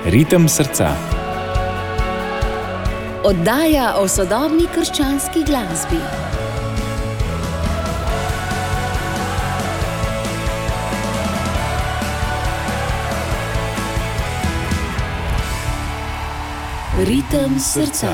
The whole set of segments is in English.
Ritem srca. Oddaja o sodobni krščanski glasbi. Ritem srca.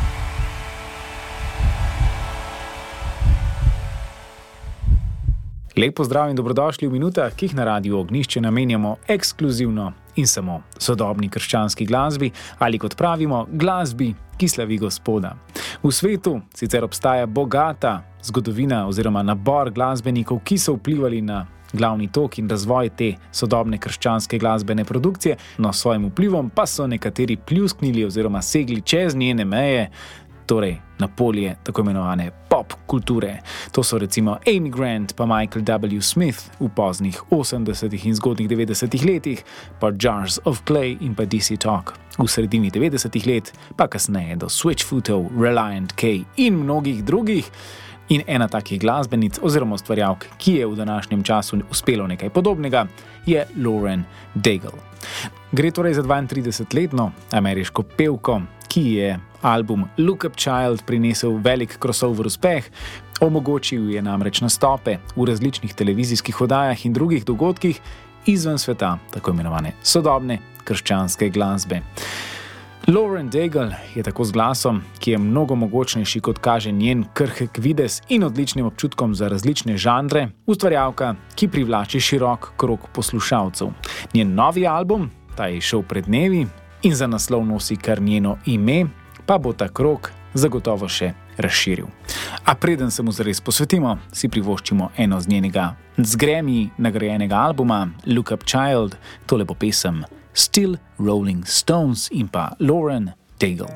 Lep pozdrav in dobrodošli v minutah, ki jih na Radiu Ognjišče namenjamo ekskluzivno in samo sodobni krščanski glasbi ali, kot pravimo, glasbi, ki slavi Gospoda. V svetu sicer obstaja bogata zgodovina oziroma nabor glasbenikov, ki so vplivali na glavni tok in razvoj te sodobne krščanske glasbene produkcije, no s svojim vplivom pa so nekateri pljusknili oziroma segli čez njene meje, torej na polje tako imenovane pop kulture. To so recimo Amy Grant pa Michael W. Smith v poznih 80. in zgodnjih 90. letih, pa Jars of Clay in pa DC Talk v sredini 90. let, pa kasneje do Switchfootov, Relient K in mnogih drugih. In ena takih glasbenic oziroma ustvarjalk, ki je v današnjem času uspelo nekaj podobnega, je Lauren Daigle. Gre torej za 32-letno ameriško pevko, ki je album Look Up Child prinesel velik crossover uspeh, omogočil je namreč nastope v različnih televizijskih oddajah in drugih dogodkih izven sveta tako imenovane sodobne krščanske glasbe. Lauren Daigle je tako z glasom, ki je mnogo mogočnejši, kot kaže njen krhek videz in odličnim občutkom za različne žanre, ustvarjalka, ki privlači širok krog poslušalcev. Njen novi album, ta je šel pred dnevi in za naslov nosi kar njeno ime, pa bo ta krog zagotovo še razširil. A preden se mu zares posvetimo, si privoščimo eno z njenega z Grammy nagrajenega albuma Look Up Child, tole bo pesem Still Rolling Stones in pa Lauren Daigle.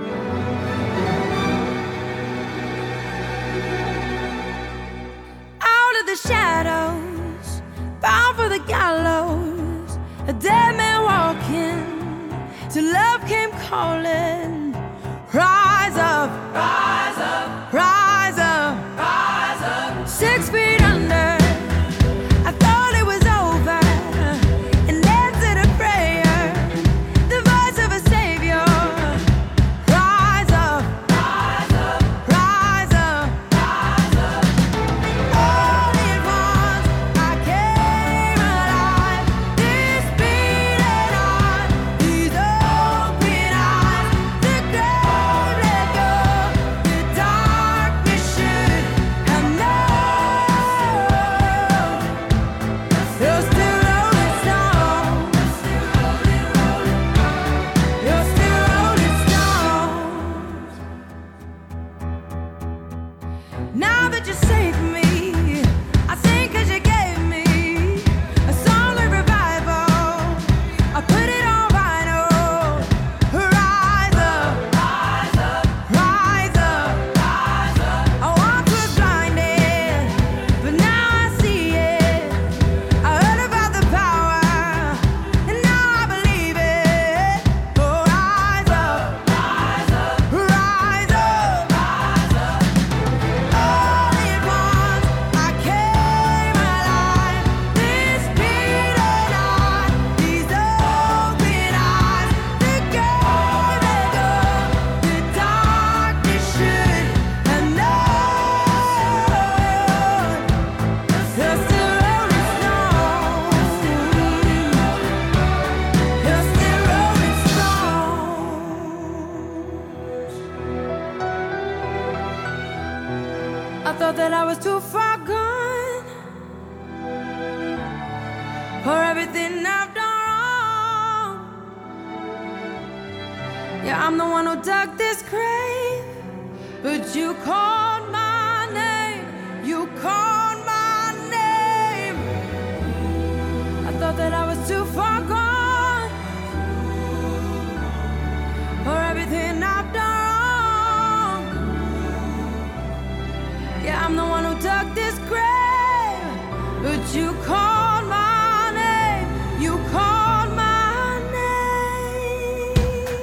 Out of the shadows, bound for the gallows, a dead man walking, till love came calling. Rise up, rise up, rise up, rise up. 6 feet under, I thought it was over, and answered a prayer, the voice of a savior. Rise up, rise up, rise up, rise up. All at once I came alive, this beating heart, these open eyes, the grave let go, the darkness should have known. You're still rolling stone. You're still rolling stone. Now that you saved me, I sing 'cause you gave me a song of revival. I put it on vinyl. Rise up, rise up, rise up, rise up. I once was blinded, but now I see it. I heard about the power, and now I believe it. Oh, rise up, rise up, rise up, rise up. All at once I came alive, this beating heart, these open eyes, the grave let go, the darkness should have known. You're still rolling stone. You're still rolling stone. I thought that I was too far gone for everything I've done wrong. Yeah, I'm the one who dug this grave, but you called my name. You called my name. I thought that I was too far gone for everything I've done wrong. Yeah, I'm the one who dug this grave, but you called my name. You called my name.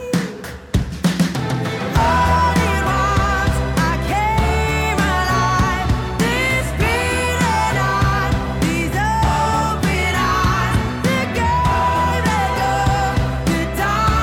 All at once I came alive, this beating heart, these open eyes, the grave let go, the dark.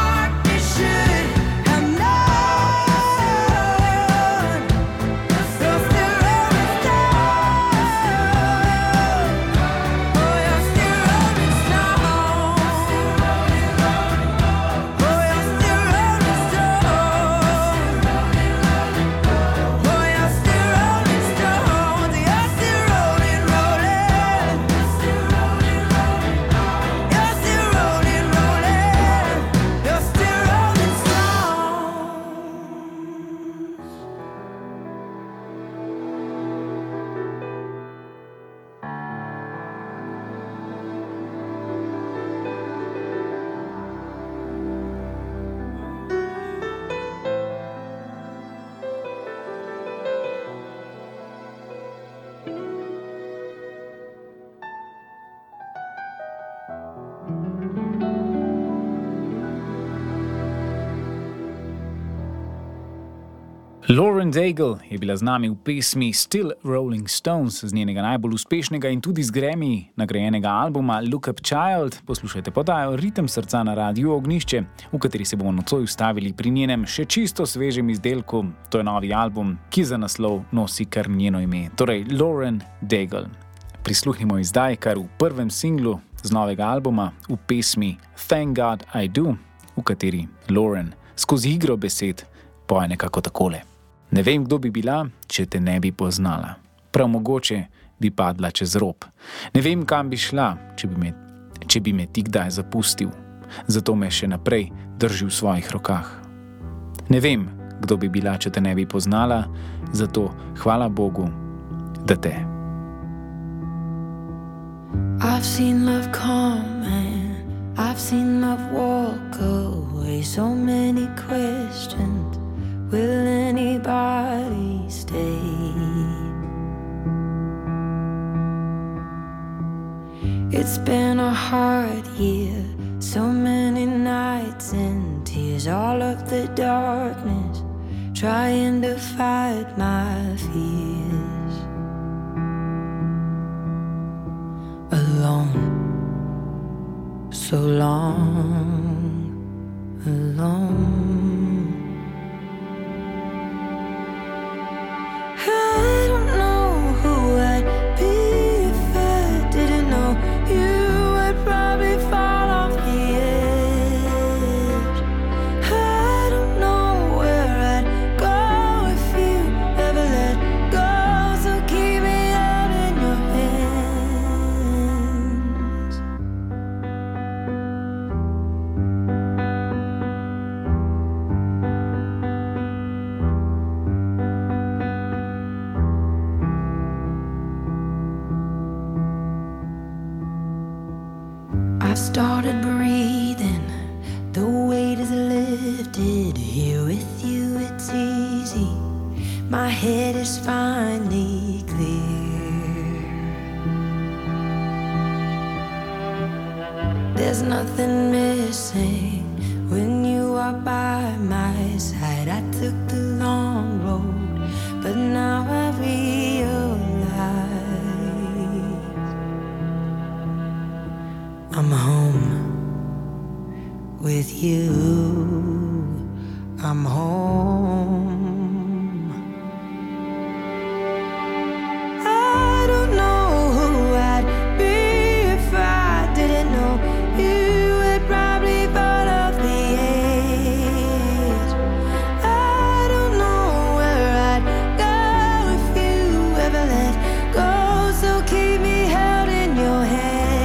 Lauren Daigle je bila z nami v pesmi Still Rolling Stones z njenega najbolj uspešnega in tudi z Grammy nagrajenega albuma Look Up Child. Poslušajte podajo Ritem srca na Radiu Ognjišče, v kateri se bomo nocoj ustavili pri njenem še čisto svežem izdelku. To je novi album, ki za naslov nosi kar njeno ime, torej Lauren Daigle. Prisluhnimo ji zdaj kar v prvem singlu z novega albuma v pesmi Thank God I Do, v kateri Lauren skozi igro besed poje nekako takole. Ne vem, kdo bi bila, če te ne bi poznala. Prav mogoče bi padla čez rob. Ne vem, kam bi šla, če bi me ti kdaj zapustil. Zato me še naprej drži v svojih rokah. Ne vem, kdo bi bila, če te ne bi poznala, zato hvala Bogu, da te. I've seen love come and I've seen love walk away. So many questions. Will anybody stay? It's been a hard year, so many nights and tears, all of the darkness, trying to fight my fears. Alone, so long, alone. I don't know who I'd be if I didn't know you. I'd probably fall off the edge. I don't know where I'd go if you ever let go. So keep me out in your hands. I've started breathing, the weight is lifted. Here with you it's easy, my head is finally clear. There's nothing missing when you are by my side. I took the long road, but now I realize I'm home with you. I'm home. I don't know who I'd be if I didn't know you. I'd probably fall off the edge. I don't know where I'd go if you ever let go. So keep me held in your hands.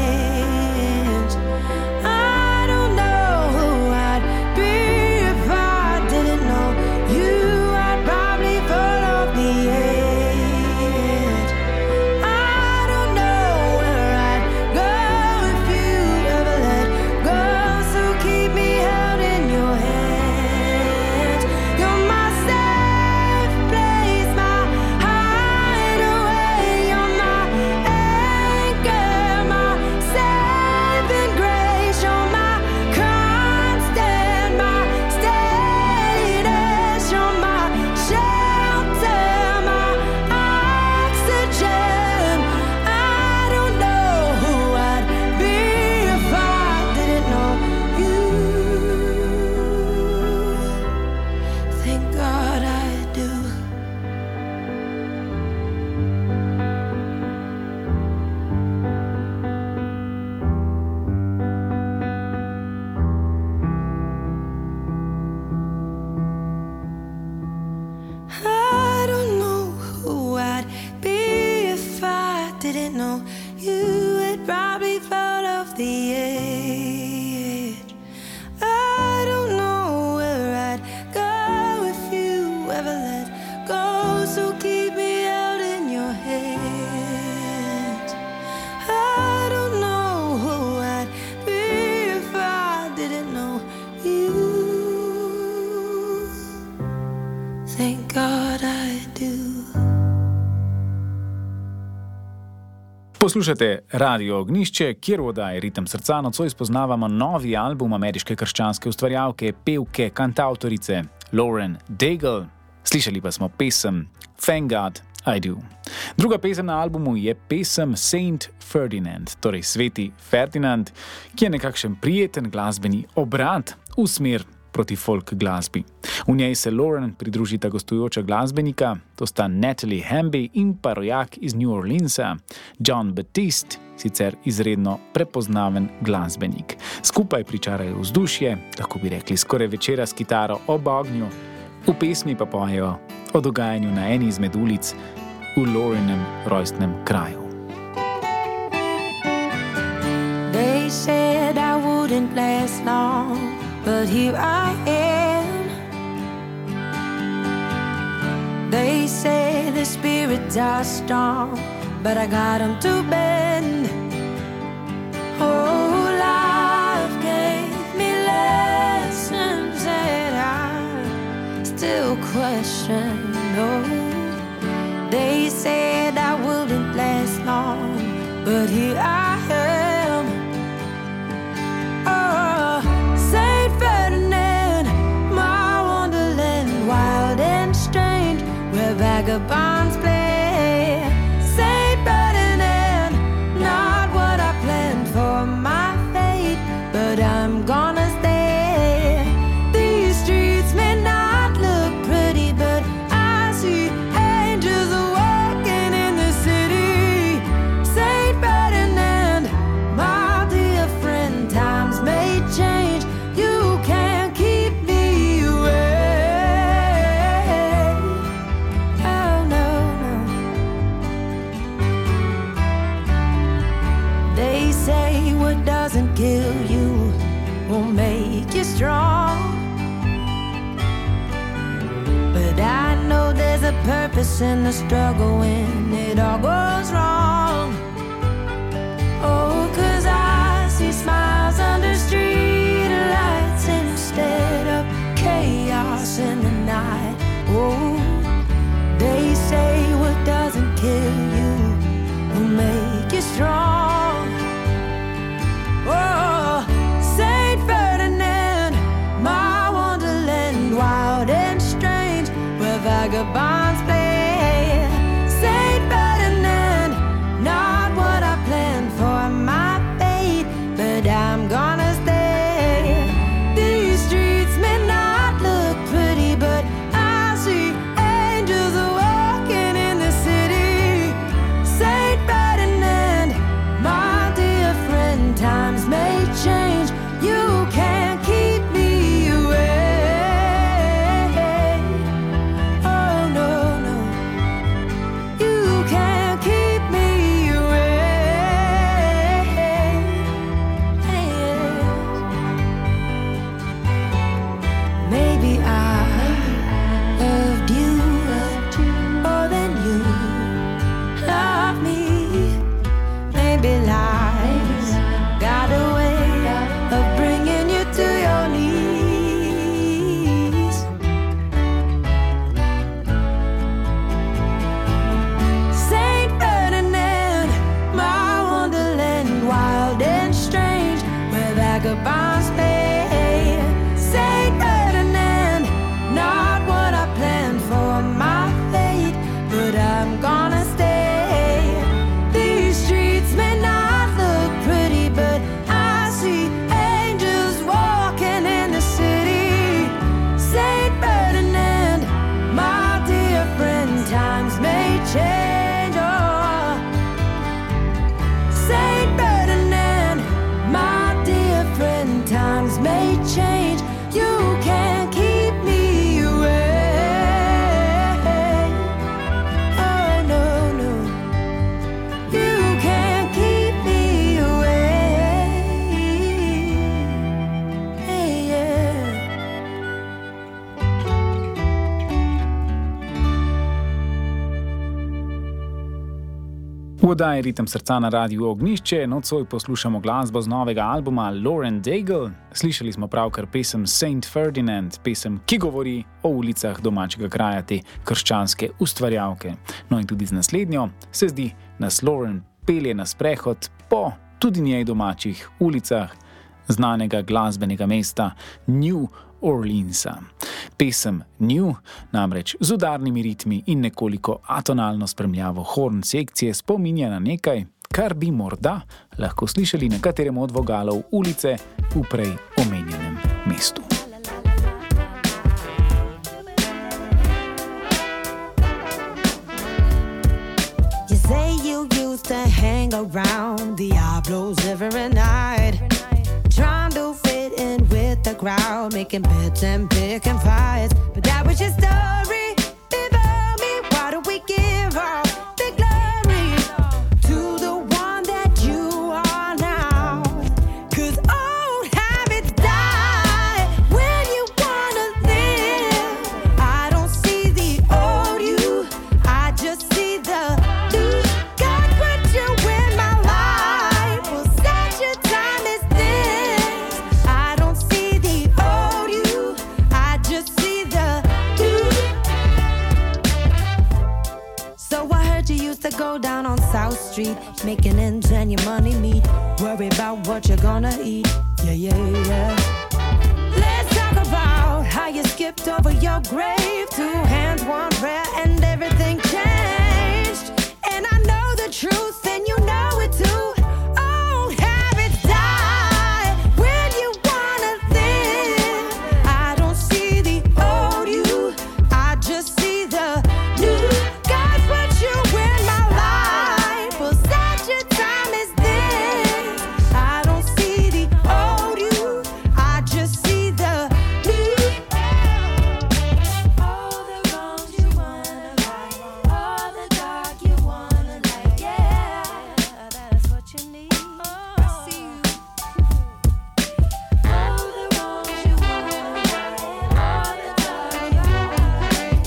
Poslušate Radio Ognjišče, kjer v oddaji Ritem srca nocoj spoznavamo novi album ameriške krščanske ustvarjalke, pevke, kantavtorice Lauren Daigle. Slišali pa smo pesem Thank God I Do. Druga pesem na albumu je pesem Saint Ferdinand, torej Sveti Ferdinand, ki je nekakšen prijeten glasbeni obrat v smer proti folk glasbi. V njej se Lauren pridružita gostujoča glasbenika, to sta Natalie Hamby in pa rojak iz New Orleansa, John Batiste, sicer izredno prepoznaven glasbenik. Skupaj pričarajo vzdušje, lahko bi rekli skoraj večera s kitaro ob ognju, v pesmi pa pojejo o dogajanju na eni izmed ulic v Laurenem rojstnem kraju. They said I wouldn't last long, but here I am. They say the spirits are strong, but I got them to bend. Oh, life gave me lessons that I still question. Oh, they said I wouldn't last long, but here I am. Oh, Saint Ferdinand, my wonderland, wild and strange, where vagabonds play. Saint Ferdinand, not what I planned for my fate, but I'm gonna stay. These streets may not look pretty, but I see angels walking in the city. Saint Ferdinand, my dear friend, times may change, you can't keep me away. Oh no, no. They say what doesn't kill you will make you strong, but I know there's a purpose in the struggle when it all goes wrong. Oh, 'cause I see smiles under street lights instead of chaos in the night. Oh, they say what doesn't kill you will make you strong. Oh, Saint Ferdinand, my wonderland, wild and strange, where vagabonds play. Saint Ferdinand, not what I planned for my fate, but I'm gonna stay. These streets may not look pretty, but I see angels walking in the city. Saint Ferdinand, my dear friend, times may change, you can't keep me away. Oh no, no, you can't keep me away. Maybe I loved you more than you love me. Maybe lies got a way of bringing you to your knees. Saint Ferdinand, my wonderland, wild and strange, where vagabonds play. Saint Ferdinand, not what I planned for my fate, but I'm gonna stay. These streets may not look pretty, but I see angels walking in the city. Saint Ferdinand, my dear friend, times may change. Oh, Saint Ferdinand, my dear friend, times may change, you can't keep me away. Oh no, no, you can't keep me away. Hey, yeah. V oddaji Ritem srca na Radiu Ognjišče nocoj poslušamo glasbo z novega albuma Lauren Daigle. Slišali smo pravkar pesem Saint Ferdinand, pesem, ki govori o ulicah domačega kraja te krščanske ustvarjalke. No in tudi z naslednjo se zdi, nas Lauren pelje na sprehod po tudi njej domačih ulicah znanega glasbenega mesta New Orleansa. Pesem New, namreč z udarnimi ritmi in nekoliko atonalno spremljavo horn sekcije, spominja na nekaj, kar bi morda lahko slišali na katerem od vogalov ulice v prej omenjenem mestu. You say you used to hang around Diablos every night, trying to fit in with the crowd, making bets and picking fights. But that was your story. Before me, why do we give all the glory to the one that you are now? 'Cause old habits die when you wanna live. I don't see the old you, I just see the new. God put you in my life for such a time as this. I don't see the old you, I just see the new. So I heard you used to go down on South Street, making ends and your money meet, worry about what you're gonna eat. Yeah, yeah, yeah. Let's talk about how you skipped over your grave. 2 hands, 1 prayer, and everything changed. And I know the truth, and you know it too. Old habits die when you wanna live. I don't see the old you, I just see the new. God put you in my life for such a time as this. I don't see the old you, I just see the new. All the wrongs you wanna right, all the dark you wanna light. Yeah, that's what you need. I see you. All the wrongs you wanna right, all the dark you wanna light.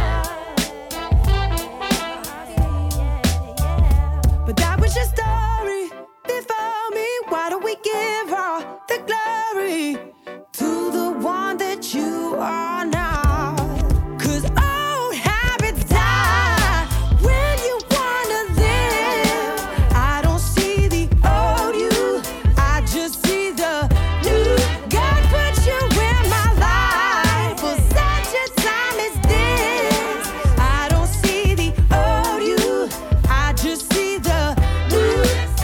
Yeah. But that was your story before me. Why do we give all the glory to the one that you are now? 'Cause old habits die when you wanna live. I don't see the old you, I just see the new. God put you in my life for such a time as this. I don't see the old you, I just see the new.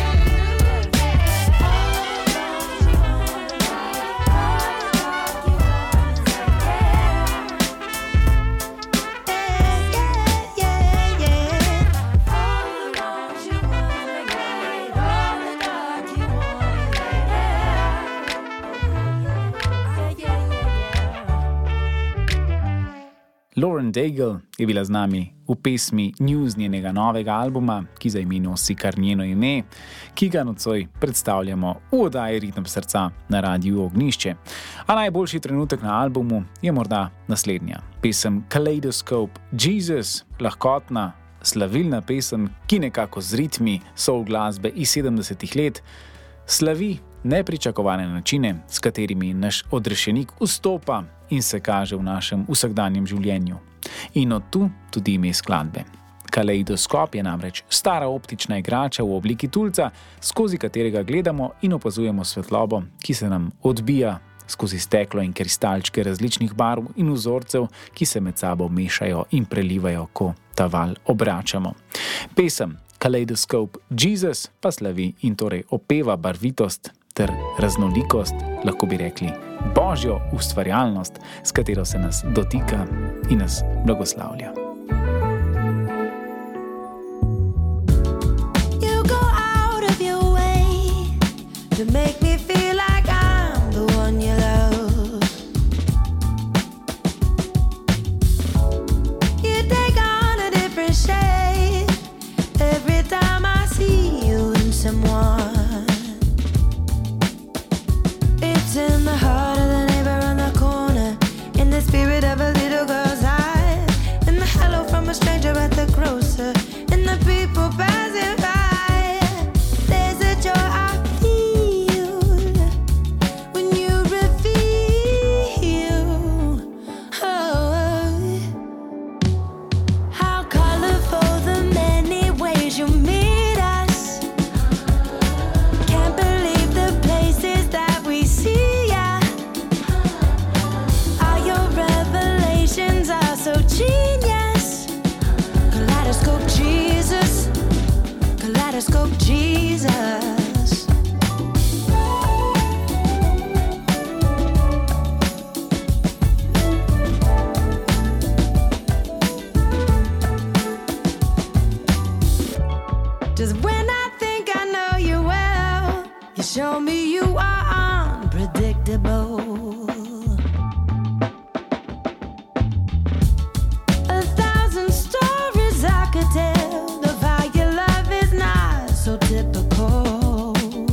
Lauren Daigle je bila z nami v pesmi News njenega novega albuma, ki za ime nosi kar njeno ime, ki ga nocoj predstavljamo v oddaji Ritem srca na Radiu Ognjišče. A najboljši trenutek na albumu je morda naslednja. Pesem Kaleidoscope Jesus, lahkotna, slavilna pesem, ki nekako z ritmi soul glasbe iz 70-ih let slavi nepričakovane načine, s katerimi naš odrešenik vstopa in se kaže v našem vsakdanjem življenju. In od tu tudi ime skladbe. Kaleidoskop je namreč stara optična igrača v obliki tulca, skozi katerega gledamo in opazujemo svetlobo, ki se nam odbija skozi steklo in kristalčke različnih barv in vzorcev, ki se med sabo mešajo in prelivajo, ko ta val obračamo. Pesem Kaleidoscope Jesus pa slavi in torej opeva barvitost ter raznolikost, lahko bi rekli božjo ustvarjalnost, s katero se nas dotika in nas blagoslavlja. You go out of your way to make me feel like I'm the one you love. You take on a different shape every time I see you in someone. It's in the heart of the neighbor on the corner, in the spirit of a little girl's eyes, in the hello from a stranger at the grocer, in the people passing by. There's a joy I feel Show me you are unpredictable. 1,000 stories I could tell of how your love is not so typical.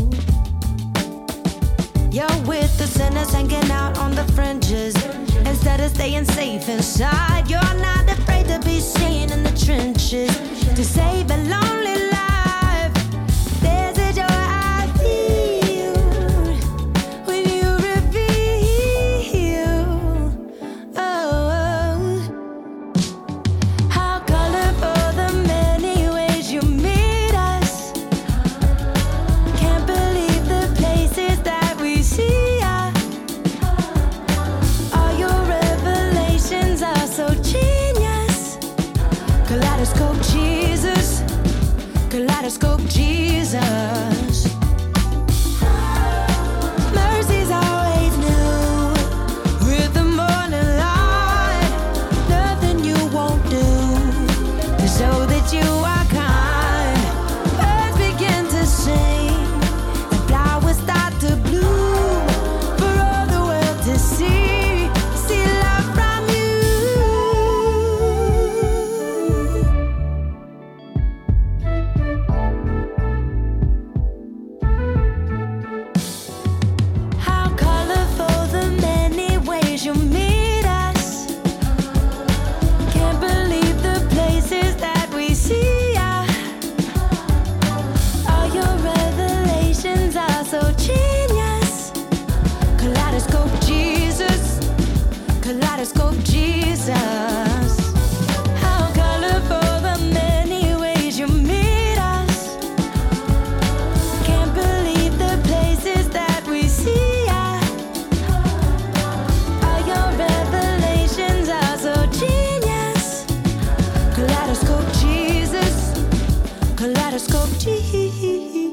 You're with the sinners hanging out on the fringes instead of staying safe inside. You're not afraid to be seen in the trenches to save a lonely life. There's a joy I feel when you reveal. Oh, how colorful the many ways you meet us. Can't believe the places that we see. All your revelations are so genius. Kaleidoscope Jesus, Kaleidoscope Jesus. Mercy's always new with the morning light. Nothing you won't do to show that you are kind. Birds begin to sing and flowers start to bloom for all the world to see. See love from you. How colorful the many ways you meet us. Can't believe the places that we see. All your revelations are so genius. Kaleidoscope Jesus, Kaleidoscope Jesus. How colorful the many ways you meet us. Can't believe the places that we see. All your revelations are so genius. Kaleidoscope Jesus, Kaleidoscope Jesus.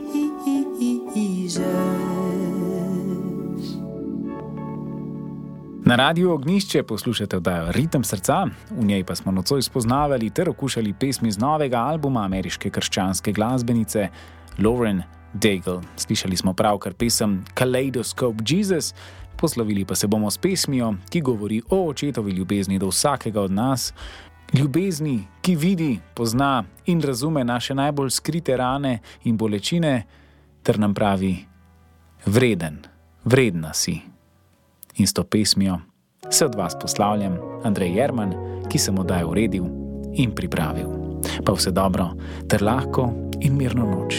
Na Radiu Ognjišče poslušate oddajo Ritem srca, v njej pa smo nocoj spoznavali ter okušali pesmi z novega albuma ameriške krščanske glasbenice Lauren Daigle. Slišali smo pravkar pesem Kaleidoscope Jesus, poslovili pa se bomo s pesmijo, ki govori o očetovi ljubezni do vsakega od nas, ljubezni, ki vidi, pozna in razume naše najbolj skrite rane in bolečine, ter nam pravi: vreden, vredna si. In s to pesmijo se od vas poslavljam, Andrej Jerman, ki sem oddajo uredil in pripravil. Pa vse dobro, ter lahko in mirno noč.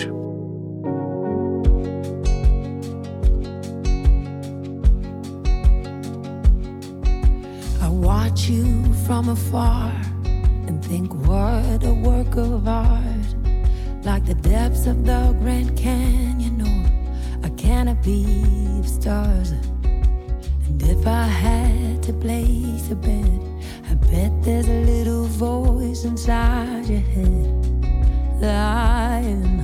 I watch you from afar and think what a work of art. Like the depths of the Grand Canyon or a canopy of stars. And if I had to place a bet, I bet there's a little voice inside your head lying.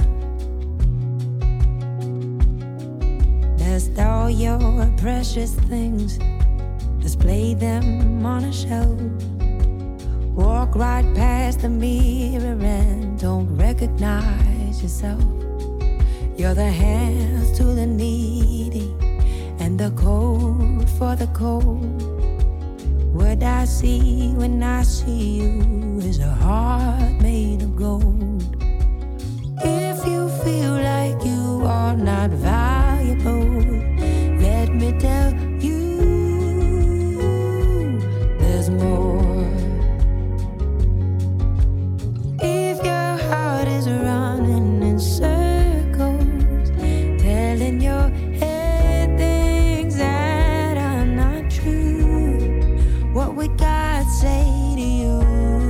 Best all your precious things, display them on a shelf. Walk right past the mirror and don't recognize yourself. You're the hands to the needy and the coat for the cold. What I see when I see you is a heart made of gold. If you feel like you are not valuable, let me tell you there's more. If your heart is running in circles, telling your head things that are not true, what would God say to you?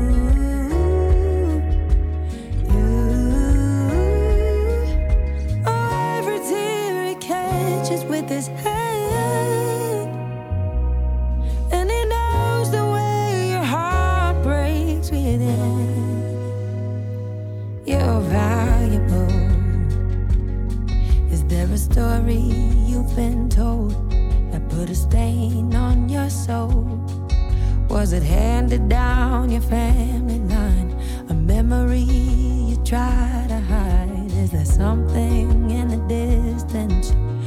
Oh, every tear he catches with his hand, and he knows the way your heart breaks within. You're valuable. Is there a story you've been told that put a stain on your soul? Was it handed down your family line? A memory you try to hide? Is there something in the distance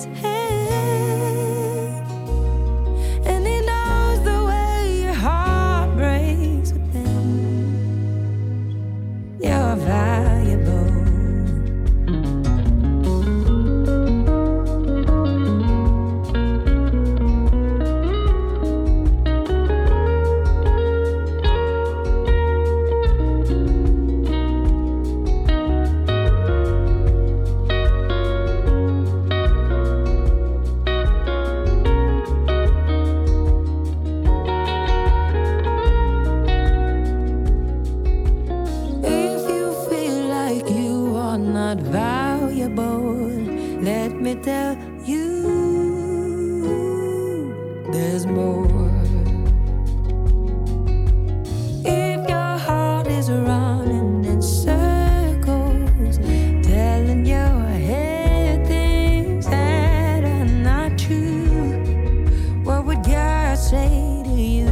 hand, and he knows the way your heart breaks within. You're valuable. Not valuable, let me tell you, there's more. If your heart is running in circles, telling your head things that are not true, what would God say to you?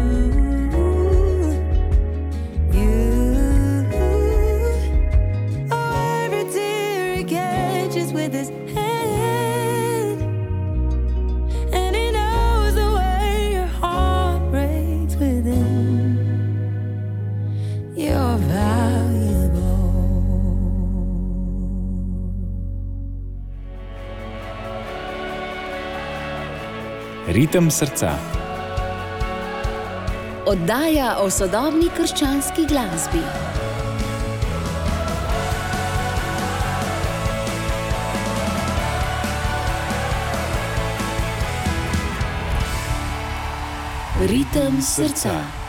With his hand, and he knows the way your heart breaks within. You're valuable. Ritem srca. Oddaja o sodobni krščanski glasbi. Ritem srca.